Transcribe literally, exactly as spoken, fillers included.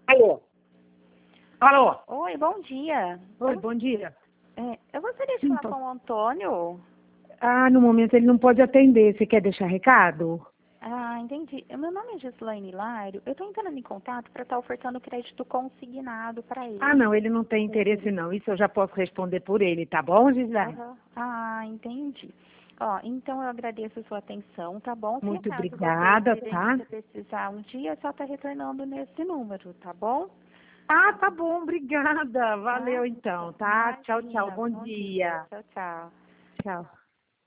Alô? Alô? Oi, bom dia. Oi, bom dia. É, eu gostaria de falar Então. com o Antônio. Ah, no momento ele não pode atender. Você quer deixar recado? Ah, entendi. Meu nome é Gislaine Hilário. Eu estou entrando em contato para estar ofertando crédito consignado para ele. Ah, não, ele não tem interesse não. Isso eu já posso responder por ele, tá bom, Gislaine? Aham. Ah, entendi. Ó, então eu agradeço a sua atenção, tá bom? Se Muito acaso obrigada, você, tá? você precisar um dia, é só estar retornando nesse número, tá bom? Ah, tá bom, obrigada. Tá? Valeu então, tá? Tchau, tchau, Imagina. bom Bom dia. dia. Tchau, tchau. Tchau.